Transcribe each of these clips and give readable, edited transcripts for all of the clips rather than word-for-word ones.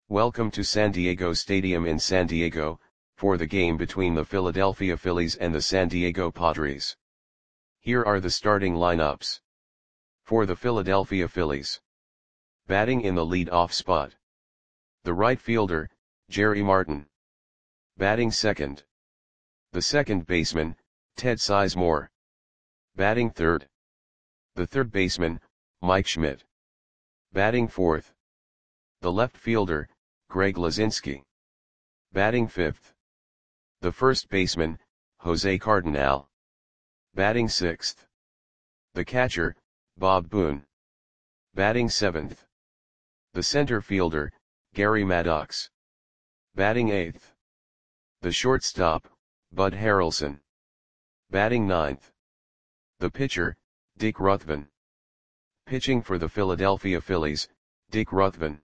Welcome to San Diego Stadium in San Diego, for the game between the Philadelphia Phillies and the San Diego Padres. Here are the starting lineups. For the Philadelphia Phillies. Batting in the lead-off spot. The right fielder, Jerry Martin. Batting second. The second baseman, Ted Sizemore. Batting third. The third baseman, Mike Schmidt. Batting fourth. The left fielder, Greg Luzinski. Batting fifth. The first baseman, Jose Cardinal. Batting sixth. The catcher, Bob Boone. Batting seventh. The center fielder, Gary Maddox. Batting eighth. The shortstop, Bud Harrelson. Batting ninth. The pitcher, Dick Ruthven. Pitching for the Philadelphia Phillies, Dick Ruthven.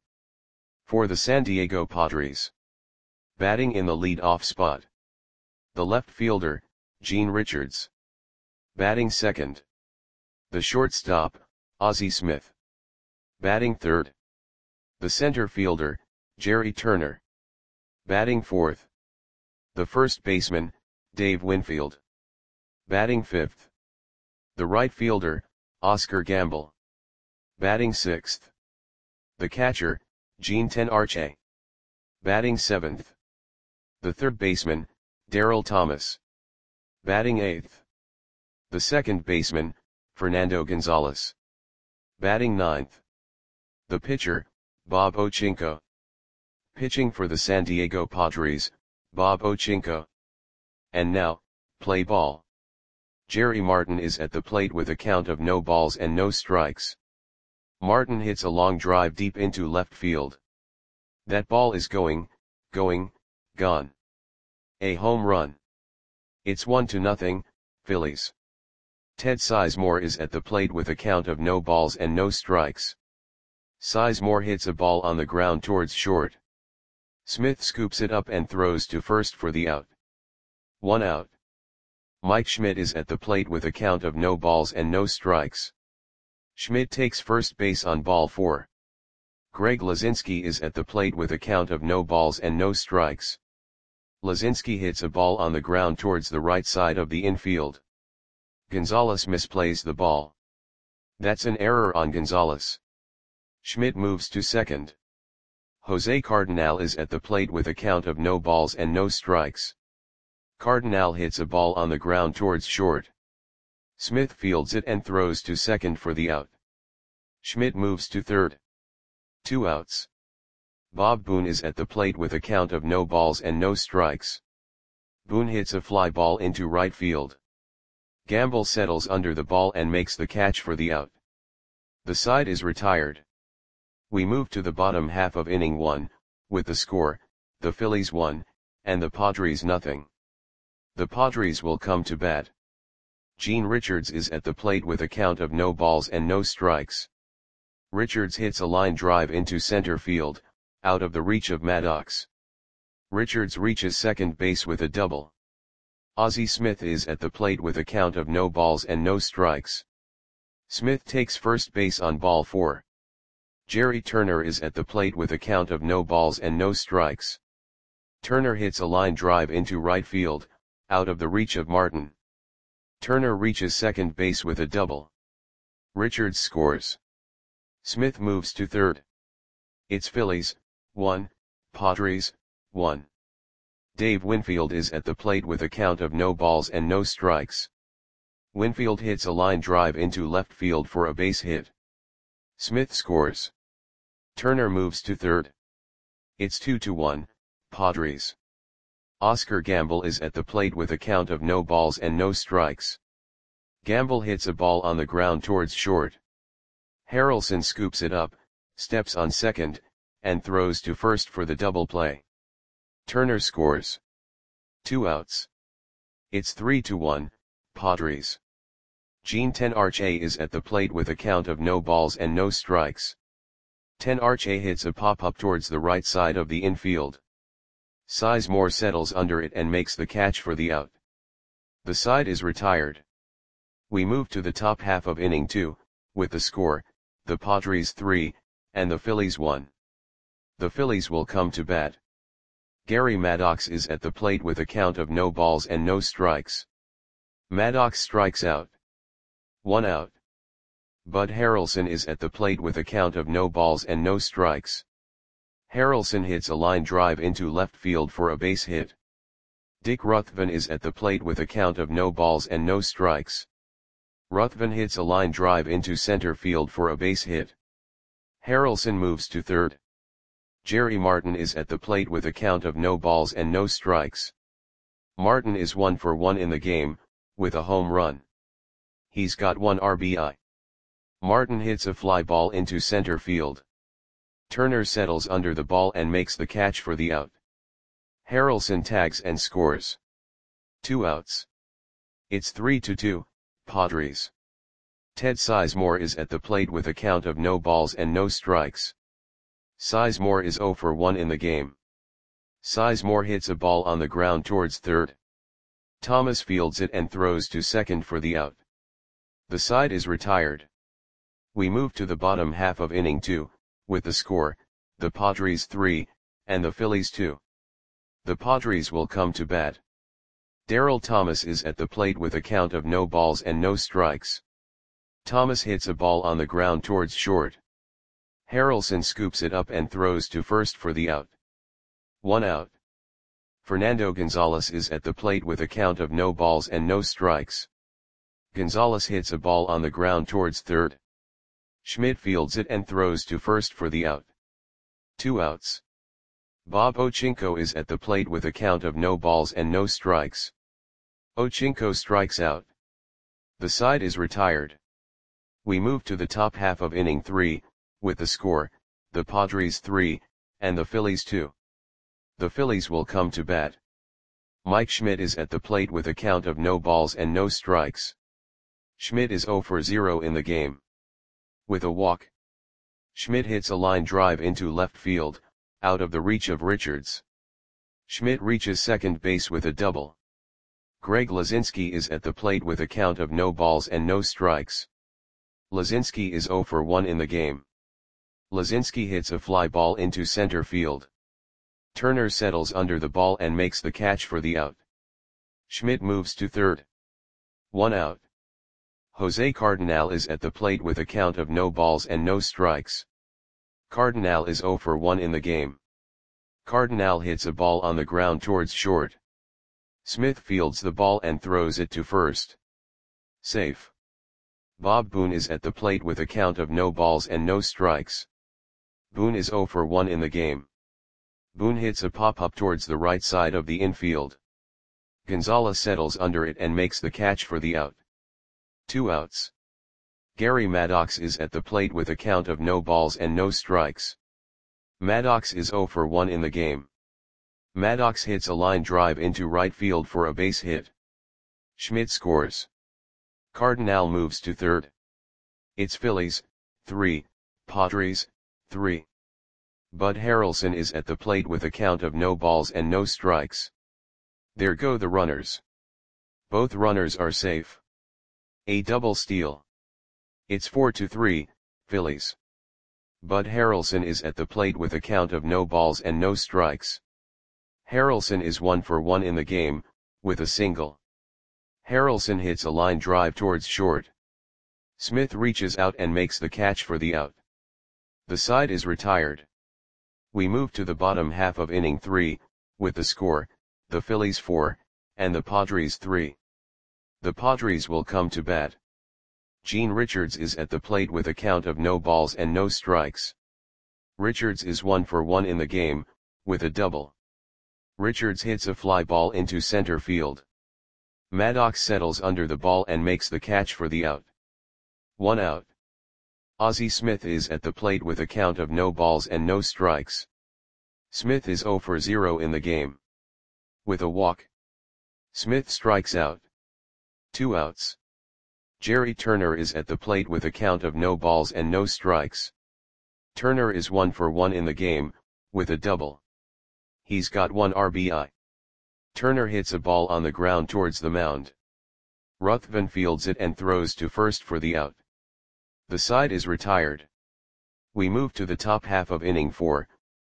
For the San Diego Padres. Batting in the lead-off spot. The left fielder, Gene Richards. Batting second. The shortstop, Ozzie Smith. Batting third. The center fielder, Jerry Turner. Batting fourth. The first baseman, Dave Winfield. Batting fifth. The right fielder, Oscar Gamble. Batting sixth. The catcher, Gene Tenarche. Batting seventh. The third baseman, Darryl Thomas. Batting eighth. The second baseman, Fernando Gonzalez. Batting ninth. The pitcher, Bob Ochinko. Pitching for the San Diego Padres, Bob Ochinko. And now, play ball. Jerry Martin is at the plate with a count of no balls and no strikes. Martin hits a long drive deep into left field. That ball is gone. A home run. It's 1-0, Phillies. Ted Sizemore is at the plate with a count of no balls and no strikes. Sizemore hits a ball on the ground towards short. Smith scoops it up and throws to first for the out. 1 out. Mike Schmidt is at the plate with a count of no balls and no strikes. Schmidt takes first base on ball 4. Greg Luzinski is at the plate with a count of no balls and no strikes. Luzinski hits a ball on the ground towards the right side of the infield. Gonzalez misplays the ball. That's an error on Gonzalez. Schmidt moves to second. Jose Cardinal is at the plate with a count of no balls and no strikes. Cardinal hits a ball on the ground towards short. Smith fields it and throws to second for the out. Schmidt moves to third. 2 outs. Bob Boone is at the plate with a count of no balls and no strikes. Boone hits a fly ball into right field. Gamble settles under the ball and makes the catch for the out. The side is retired. We move to the bottom half of inning 1, with the score, the Phillies 1, and the Padres nothing. The Padres will come to bat. Gene Richards is at the plate with a count of no balls and no strikes. Richards hits a line drive into center field, out of the reach of Maddox. Richards reaches second base with a double. Ozzie Smith is at the plate with a count of no balls and no strikes. Smith takes first base on ball 4. Jerry Turner is at the plate with a count of no balls and no strikes. Turner hits a line drive into right field, out of the reach of Martin. Turner reaches second base with a double. Richards scores. Smith moves to third. It's Phillies, 1, Padres, 1. Dave Winfield is at the plate with a count of no balls and no strikes. Winfield hits a line drive into left field for a base hit. Smith scores. Turner moves to third. It's 2-1, Padres. Oscar Gamble is at the plate with a count of no balls and no strikes. Gamble hits a ball on the ground towards short. Harrelson scoops it up, steps on second, and throws to first for the double play. Turner scores. 2 outs. It's 3-1, Padres. Gene Tenarche is at the plate with a count of no balls and no strikes. Tenarche hits a pop-up towards the right side of the infield. Sizemore settles under it and makes the catch for the out. The side is retired. We move to the top half of inning 2, with the score, the Padres 3, and the Phillies 1. The Phillies will come to bat. Gary Maddox is at the plate with a count of no balls and no strikes. Maddox strikes out. 1 out. Bud Harrelson is at the plate with a count of no balls and no strikes. Harrelson hits a line drive into left field for a base hit. Dick Ruthven is at the plate with a count of no balls and no strikes. Ruthven hits a line drive into center field for a base hit. Harrelson moves to third. Jerry Martin is at the plate with a count of no balls and no strikes. Martin is 1 for 1 in the game, with a home run. He's got 1 RBI. Martin hits a fly ball into center field. Turner settles under the ball and makes the catch for the out. Harrelson tags and scores. 2 outs. It's 3-2, Padres. Ted Sizemore is at the plate with a count of no balls and no strikes. Sizemore is 0 for 1 in the game. Sizemore hits a ball on the ground towards third. Thomas fields it and throws to second for the out. The side is retired. We move to the bottom half of inning 2, with the score, the Padres 3, and the Phillies 2. The Padres will come to bat. Darryl Thomas is at the plate with a count of no balls and no strikes. Thomas hits a ball on the ground towards short. Harrelson scoops it up and throws to first for the out. 1 out. Fernando Gonzalez is at the plate with a count of no balls and no strikes. Gonzalez hits a ball on the ground towards third. Schmidt fields it and throws to first for the out. 2 outs. Bob Ochinko is at the plate with a count of no balls and no strikes. Ochinko strikes out. The side is retired. We move to the top half of inning 3, with the score, the Padres 3, and the Phillies 2. The Phillies will come to bat. Mike Schmidt is at the plate with a count of no balls and no strikes. Schmidt is 0 for 0 in the game. With a walk. Schmidt hits a line drive into left field, out of the reach of Richards. Schmidt reaches second base with a double. Greg Lazinski is at the plate with a count of no balls and no strikes. Lazinski is 0 for 1 in the game. Lazinski hits a fly ball into center field. Turner settles under the ball and makes the catch for the out. Schmidt moves to third. 1 out. Jose Cardinal is at the plate with a count of no balls and no strikes. Cardinal is 0 for 1 in the game. Cardinal hits a ball on the ground towards short. Smith fields the ball and throws it to first. Safe. Bob Boone is at the plate with a count of no balls and no strikes. Boone is 0 for 1 in the game. Boone hits a pop-up towards the right side of the infield. Gonzalez settles under it and makes the catch for the out. 2 outs. Gary Maddox is at the plate with a count of no balls and no strikes. Maddox is 0 for 1 in the game. Maddox hits a line drive into right field for a base hit. Schmidt scores. Cardinal moves to third. It's Phillies, 3, Padres, 3. Bud Harrelson is at the plate with a count of no balls and no strikes. There go the runners. Both runners are safe. A double steal. It's 4-3, Phillies. Bud Harrelson is at the plate with a count of no balls and no strikes. Harrelson is 1 for 1 in the game, with a single. Harrelson hits a line drive towards short. Smith reaches out and makes the catch for the out. The side is retired. We move to the bottom half of inning 3, with the score, the Phillies 4, and the Padres 3. The Padres will come to bat. Gene Richards is at the plate with a count of no balls and no strikes. Richards is 1 for 1 in the game, with a double. Richards hits a fly ball into center field. Maddox settles under the ball and makes the catch for the out. 1 out. Ozzie Smith is at the plate with a count of no balls and no strikes. Smith is 0 for 0 in the game. With a walk. Smith strikes out. 2 outs. Jerry Turner is at the plate with a count of no balls and no strikes. Turner is 1 for 1 in the game, with a double. He's got 1 RBI. Turner hits a ball on the ground towards the mound. Ruthven fields it and throws to first for the out. The side is retired. We move to the top half of inning 4,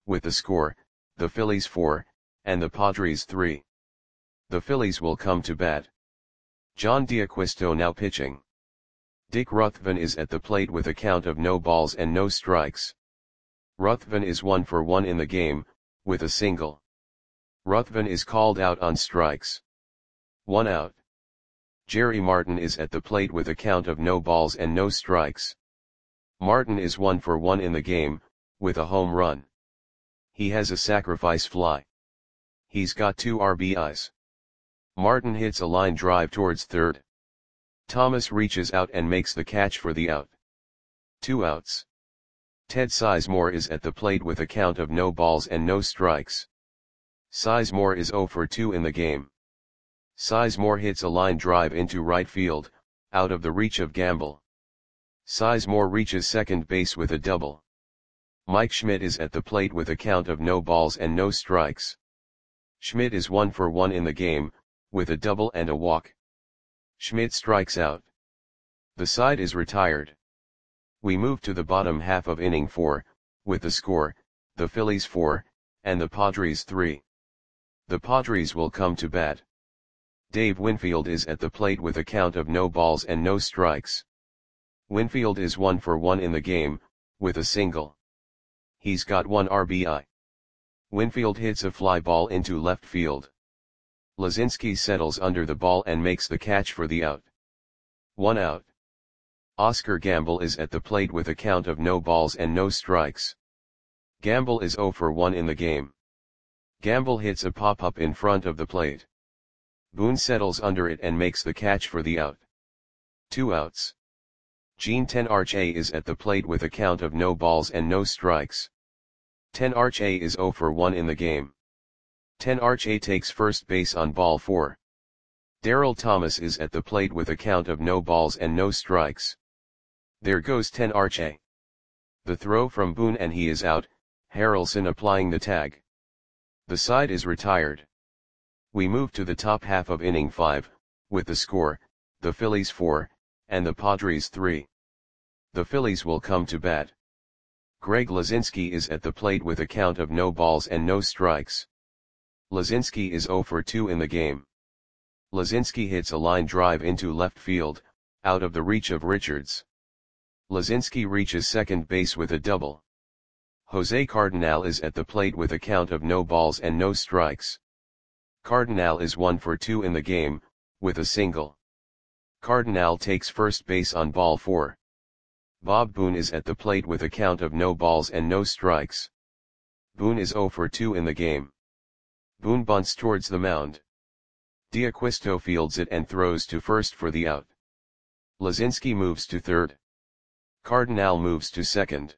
with the score, the Phillies 4, and the Padres 3. The Phillies will come to bat. John D'Acquisto now pitching. Dick Ruthven is at the plate with a count of no balls and no strikes. Ruthven is 1 for 1 in the game, with a single. Ruthven is called out on strikes. 1 out. Jerry Martin is at the plate with a count of no balls and no strikes. Martin is 1 for 1 in the game, with a home run. He has a sacrifice fly. He's got 2 RBIs. Martin hits a line drive towards third. Thomas reaches out and makes the catch for the out. 2 outs. Ted Sizemore is at the plate with a count of no balls and no strikes. Sizemore is 0 for 2 in the game. Sizemore hits a line drive into right field, out of the reach of Gamble. Sizemore reaches second base with a double. Mike Schmidt is at the plate with a count of no balls and no strikes. Schmidt is 1 for 1 in the game, with a double and a walk. Schmidt strikes out. The side is retired. We move to the bottom half of inning 4, with the score, the Phillies 4, and the Padres 3. The Padres will come to bat. Dave Winfield is at the plate with a count of no balls and no strikes. Winfield is 1 for 1 in the game, with a single. He's got 1 RBI. Winfield hits a fly ball into left field. Lazinski settles under the ball and makes the catch for the out. 1 out. Oscar Gamble is at the plate with a count of no balls and no strikes. Gamble is 0 for 1 in the game. Gamble hits a pop-up in front of the plate. Boone settles under it and makes the catch for the out. 2 outs. Gene Tenarche is at the plate with a count of no balls and no strikes. Tenarche is 0 for 1 in the game. Tenarche takes first base on ball 4. Darryl Thomas is at the plate with a count of no balls and no strikes. There goes Tenarche. The throw from Boone and he is out, Harrelson applying the tag. The side is retired. We move to the top half of inning 5, with the score, the Phillies 4, and the Padres 3. The Phillies will come to bat. Greg Lazinski is at the plate with a count of no balls and no strikes. Lazinski is 0 for 2 in the game. Lazinski hits a line drive into left field, out of the reach of Richards. Lazinski reaches second base with a double. Jose Cardinal is at the plate with a count of no balls and no strikes. Cardinal is 1 for 2 in the game, with a single. Cardinal takes first base on ball 4. Bob Boone is at the plate with a count of no balls and no strikes. Boone is 0 for 2 in the game. Boone bunts towards the mound. D'Acquisto fields it and throws to first for the out. Lazinski moves to third. Cardinal moves to second.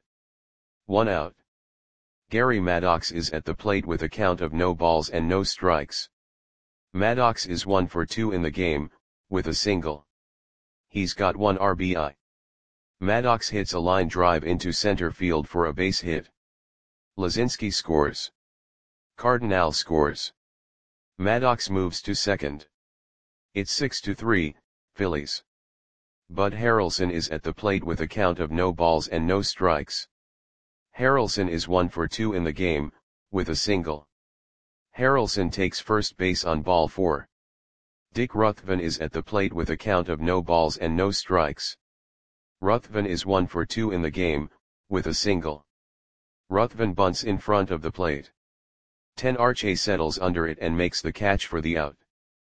1 out. Gary Maddox is at the plate with a count of no balls and no strikes. Maddox is 1 for 2 in the game, with a single. He's got 1 RBI. Maddox hits a line drive into center field for a base hit. Lazinski scores. Cardinal scores. Maddox moves to second. It's 6-3, Phillies. Bud Harrelson is at the plate with a count of no balls and no strikes. Harrelson is 1 for 2 in the game, with a single. Harrelson takes first base on ball 4. Dick Ruthven is at the plate with a count of no balls and no strikes. Ruthven is 1 for 2 in the game, with a single. Ruthven bunts in front of the plate. Tenarche settles under it and makes the catch for the out.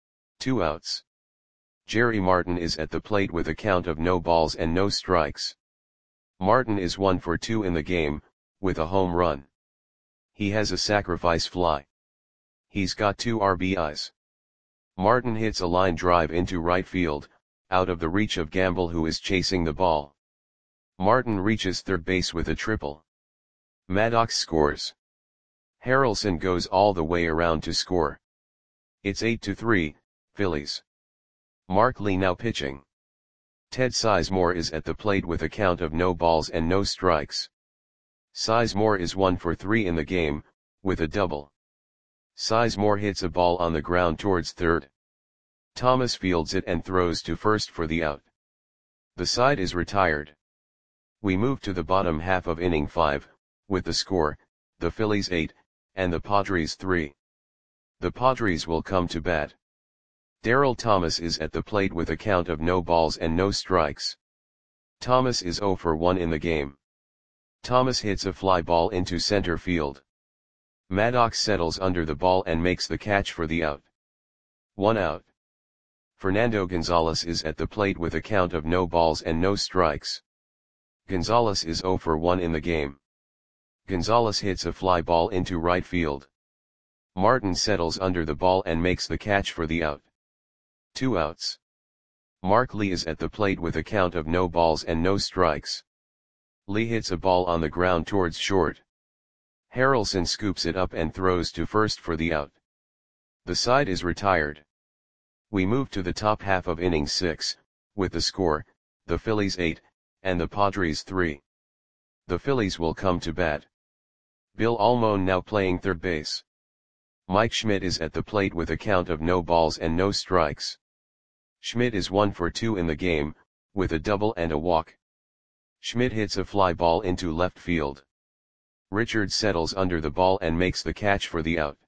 2 outs. Jerry Martin is at the plate with a count of no balls and no strikes. Martin is 1 for 2 in the game, with a home run. He has a sacrifice fly. He's got 2 RBIs. Martin hits a line drive into right field, out of the reach of Gamble who is chasing the ball. Martin reaches third base with a triple. Maddox scores. Harrelson goes all the way around to score. It's 8-3, Phillies. Mark Lee now pitching. Ted Sizemore is at the plate with a count of no balls and no strikes. Sizemore is 1 for 3 in the game, with a double. Sizemore hits a ball on the ground towards third. Thomas fields it and throws to first for the out. The side is retired. We move to the bottom half of inning 5, with the score, the Phillies 8, and the Padres 3. The Padres will come to bat. Darryl Thomas is at the plate with a count of no balls and no strikes. Thomas is 0 for 1 in the game. Thomas hits a fly ball into center field. Maddox settles under the ball and makes the catch for the out. 1 out. Fernando Gonzalez is at the plate with a count of no balls and no strikes. Gonzalez is 0 for 1 in the game. Gonzalez hits a fly ball into right field. Martin settles under the ball and makes the catch for the out. 2 outs. Mark Lee is at the plate with a count of no balls and no strikes. Lee hits a ball on the ground towards short. Harrelson scoops it up and throws to first for the out. The side is retired. We move to the top half of inning 6, with the score, the Phillies 8, and the Padres 3. The Phillies will come to bat. Bill Almon now playing third base. Mike Schmidt is at the plate with a count of no balls and no strikes. Schmidt is 1 for 2 in the game, with a double and a walk. Schmidt hits a fly ball into left field. Richards settles under the ball and makes the catch for the out.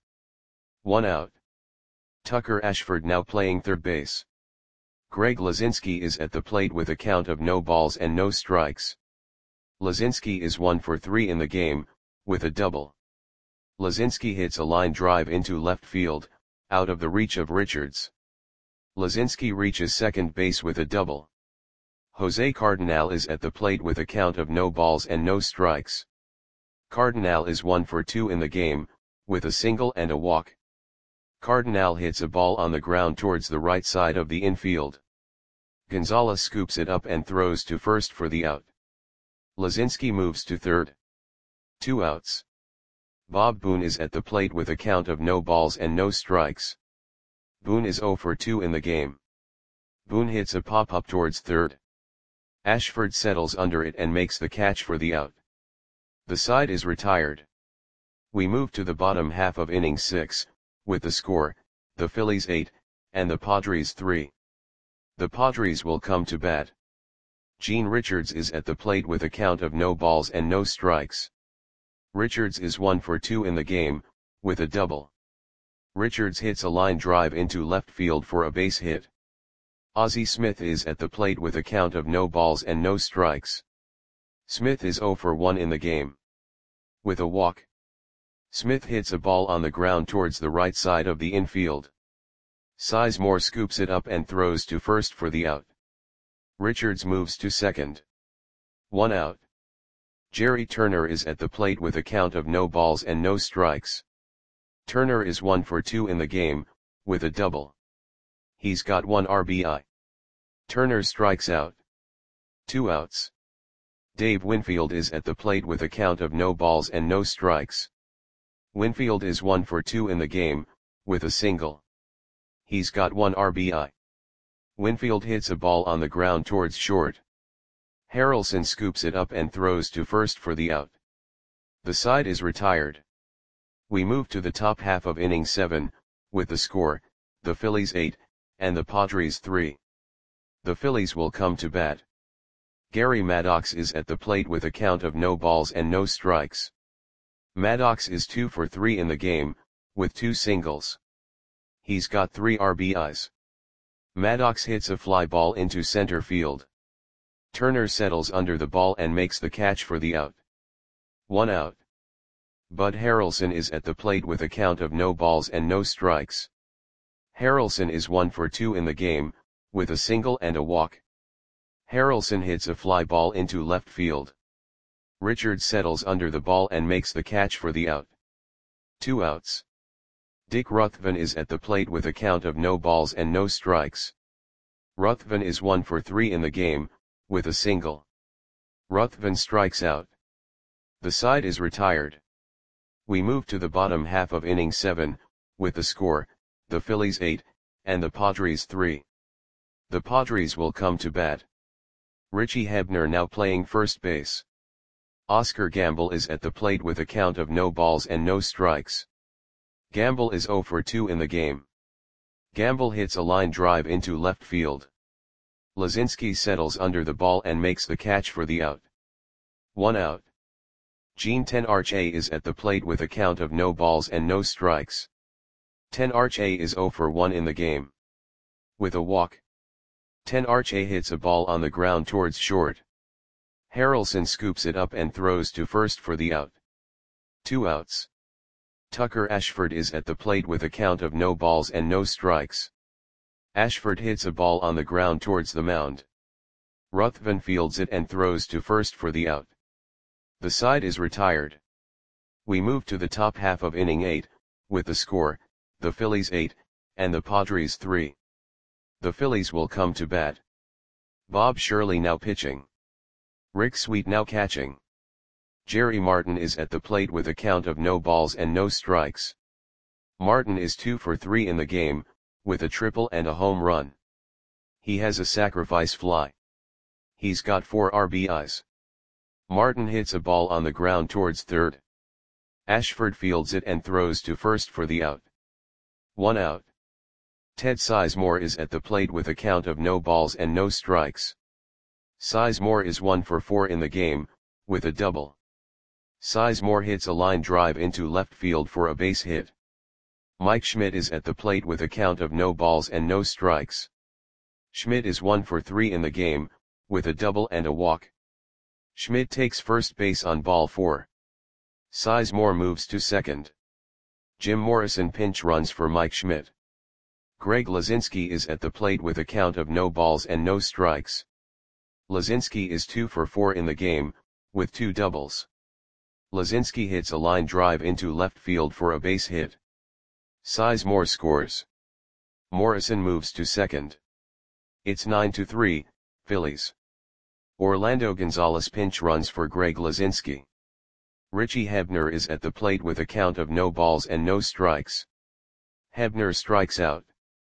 1 out. Tucker Ashford now playing third base. Greg Lazinski is at the plate with a count of no balls and no strikes. Lazinski is 1 for 3 in the game, with a double. Lazinski hits a line drive into left field, out of the reach of Richards. Lazinski reaches second base with a double. Jose Cardinal is at the plate with a count of no balls and no strikes. Cardinal is 1 for 2 in the game, with a single and a walk. Cardinal hits a ball on the ground towards the right side of the infield. Gonzalez scoops it up and throws to first for the out. Lazinski moves to third. 2 outs. Bob Boone is at the plate with a count of no balls and no strikes. Boone is 0 for 2 in the game. Boone hits a pop-up towards third. Ashford settles under it and makes the catch for the out. The side is retired. We move to the bottom half of inning 6, with the score, the Phillies 8, and the Padres 3. The Padres will come to bat. Gene Richards is at the plate with a count of no balls and no strikes. Richards is 1 for 2 in the game, with a double. Richards hits a line drive into left field for a base hit. Ozzie Smith is at the plate with a count of no balls and no strikes. Smith is 0 for 1 in the game. With a walk. Smith hits a ball on the ground towards the right side of the infield. Sizemore scoops it up and throws to first for the out. Richards moves to second. 1 out. Jerry Turner is at the plate with a count of no balls and no strikes. Turner is 1 for 2 in the game, with a double. He's got 1 RBI. Turner strikes out. 2 outs. Dave Winfield is at the plate with a count of no balls and no strikes. Winfield is 1 for 2 in the game, with a single. He's got 1 RBI. Winfield hits a ball on the ground towards short. Harrelson scoops it up and throws to first for the out. The side is retired. We move to the top half of inning 7, with the score, the Phillies 8, and the Padres 3. The Phillies will come to bat. Gary Maddox is at the plate with a count of no balls and no strikes. Maddox is 2 for 3 in the game, with 2 singles. He's got 3 RBIs. Maddox hits a fly ball into center field. Turner settles under the ball and makes the catch for the out. 1 out. Bud Harrelson is at the plate with a count of no balls and no strikes. Harrelson is 1 for 2 in the game, with a single and a walk. Harrelson hits a fly ball into left field. Richards settles under the ball and makes the catch for the out. 2 outs. Dick Ruthven is at the plate with a count of no balls and no strikes. Ruthven is 1 for 3 in the game, with a single. Ruthven strikes out. The side is retired. We move to the bottom half of inning 7, with the score, the Phillies 8, and the Padres 3. The Padres will come to bat. Richie Hebner now playing first base. Oscar Gamble is at the plate with a count of no balls and no strikes. Gamble is 0 for 2 in the game. Gamble hits a line drive into left field. Lazinski settles under the ball and makes the catch for the out. 1 out. Gene 10 Arch A is at the plate with a count of no balls and no strikes. 10 Arch A is 0 for 1 in the game. With a walk. 10 Arch A hits a ball on the ground towards short. Harrelson scoops it up and throws to first for the out. 2 outs. Tucker Ashford is at the plate with a count of no balls and no strikes. Ashford hits a ball on the ground towards the mound. Ruthven fields it and throws to first for the out. The side is retired. We move to the top half of inning 8, with the score, the Phillies 8, and the Padres 3. The Phillies will come to bat. Bob Shirley now pitching. Rick Sweet now catching. Jerry Martin is at the plate with a count of no balls and no strikes. Martin is 2 for 3 in the game, with a triple and a home run. He has a sacrifice fly. He's got 4 RBIs. Martin hits a ball on the ground towards third. Ashford fields it and throws to first for the out. 1 out. Ted Sizemore is at the plate with a count of no balls and no strikes. Sizemore is 1 for 4 in the game, with a double. Sizemore hits a line drive into left field for a base hit. Mike Schmidt is at the plate with a count of no balls and no strikes. Schmidt is 1 for 3 in the game, with a double and a walk. Schmidt takes first base on ball 4. Sizemore moves to second. Jim Morrison pinch runs for Mike Schmidt. Greg Lazinski is at the plate with a count of no balls and no strikes. Lazinski is 2 for 4 in the game, with 2 doubles. Lazinski hits a line drive into left field for a base hit. Sizemore scores. Morrison moves to second. It's 9-3, Phillies. Orlando Gonzalez pinch runs for Greg Lazinski. Richie Hebner is at the plate with a count of no balls and no strikes. Hebner strikes out.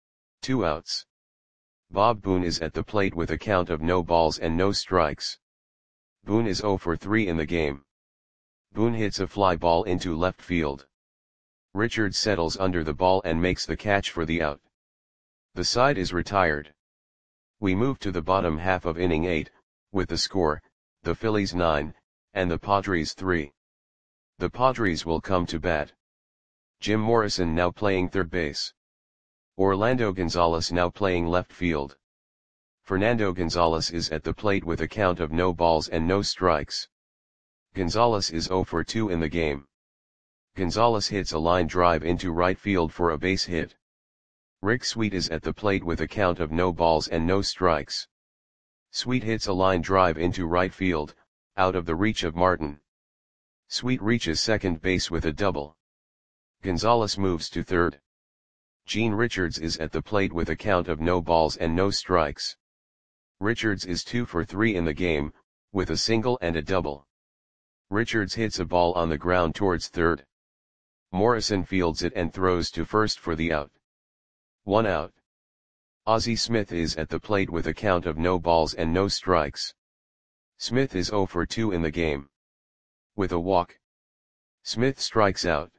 2 outs. Bob Boone is at the plate with a count of no balls and no strikes. Boone is 0 for 3 in the game. Boone hits a fly ball into left field. Richards settles under the ball and makes the catch for the out. The side is retired. We move to the bottom half of inning 8, with the score, the Phillies 9, and the Padres 3. The Padres will come to bat. Jim Morrison now playing third base. Orlando Gonzalez now playing left field. Fernando Gonzalez is at the plate with a count of no balls and no strikes. Gonzalez is 0 for 2 in the game. Gonzalez hits a line drive into right field for a base hit. Rick Sweet is at the plate with a count of no balls and no strikes. Sweet hits a line drive into right field, out of the reach of Martin. Sweet reaches second base with a double. Gonzalez moves to third. Gene Richards is at the plate with a count of no balls and no strikes. Richards is 2 for 3 in the game, with a single and a double. Richards hits a ball on the ground towards third. Morrison fields it and throws to first for the out. 1 out. Ozzie Smith is at the plate with a count of no balls and no strikes. Smith is 0 for 2 in the game. With a walk. Smith strikes out.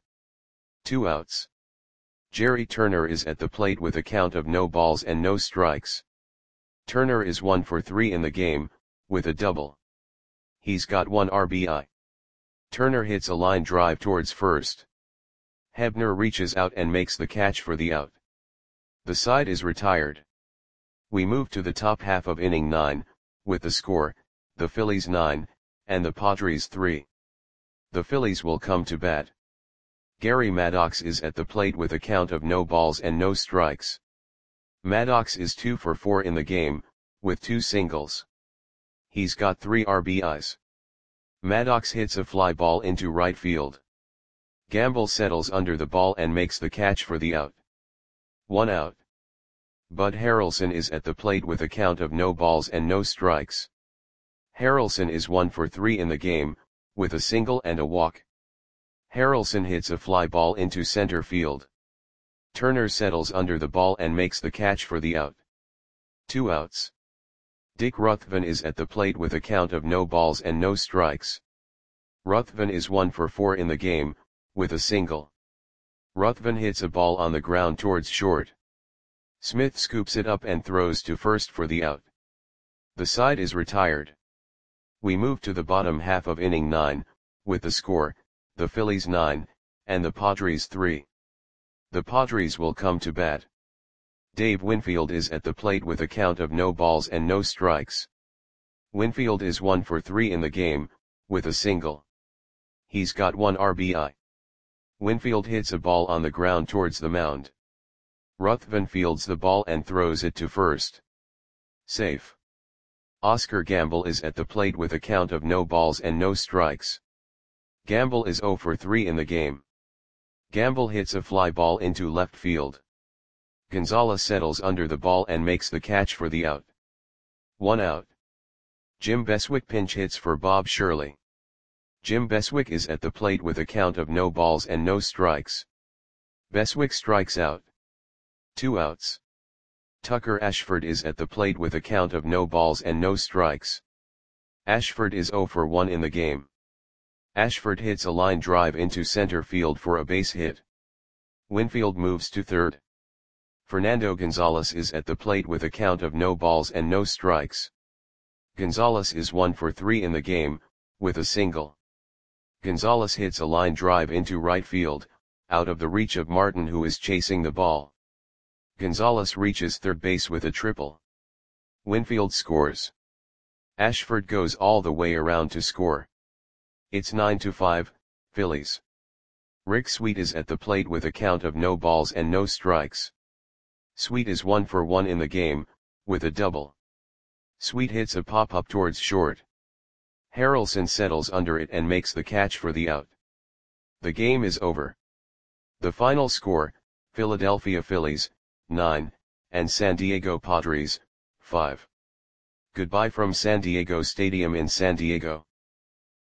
2 outs. Jerry Turner is at the plate with a count of no balls and no strikes. Turner is 1 for 3 in the game, with a double. He's got 1 RBI. Turner hits a line drive towards first. Hebner reaches out and makes the catch for the out. The side is retired. We move to the top half of inning 9, with the score, the Phillies 9, and the Padres 3. The Phillies will come to bat. Gary Maddox is at the plate with a count of no balls and no strikes. Maddox is 2 for 4 in the game, with 2 singles. He's got 3 RBIs. Maddox hits a fly ball into right field. Gamble settles under the ball and makes the catch for the out. 1 out. Bud Harrelson is at the plate with a count of no balls and no strikes. Harrelson is 1 for 3 in the game, with a single and a walk. Harrelson hits a fly ball into center field. Turner settles under the ball and makes the catch for the out. 2 outs. Dick Ruthven is at the plate with a count of no balls and no strikes. Ruthven is 1 for 4 in the game, with a single. Ruthven hits a ball on the ground towards short. Smith scoops it up and throws to first for the out. The side is retired. We move to the bottom half of inning 9, with the score, the Phillies 9, and the Padres 3. The Padres will come to bat. Dave Winfield is at the plate with a count of no balls and no strikes. Winfield is 1 for 3 in the game, with a single. He's got 1 RBI. Winfield hits a ball on the ground towards the mound. Ruthven fields the ball and throws it to first. Safe. Oscar Gamble is at the plate with a count of no balls and no strikes. Gamble is 0 for 3 in the game. Gamble hits a fly ball into left field. Gonzalez settles under the ball and makes the catch for the out. 1 out. Jim Beswick pinch hits for Bob Shirley. Jim Beswick is at the plate with a count of no balls and no strikes. Beswick strikes out. 2 outs. Tucker Ashford is at the plate with a count of no balls and no strikes. Ashford is 0 for 1 in the game. Ashford hits a line drive into center field for a base hit. Winfield moves to third. Fernando Gonzalez is at the plate with a count of no balls and no strikes. Gonzalez is 1 for 3 in the game, with a single. Gonzalez hits a line drive into right field, out of the reach of Martin, who is chasing the ball. Gonzalez reaches third base with a triple. Winfield scores. Ashford goes all the way around to score. It's 9-5, Phillies. Rick Sweet is at the plate with a count of no balls and no strikes. Sweet is 1 for 1 in the game, with a double. Sweet hits a pop-up towards short. Harrelson settles under it and makes the catch for the out. The game is over. The final score, Philadelphia Phillies, 9, and San Diego Padres, 5. Goodbye from San Diego Stadium in San Diego.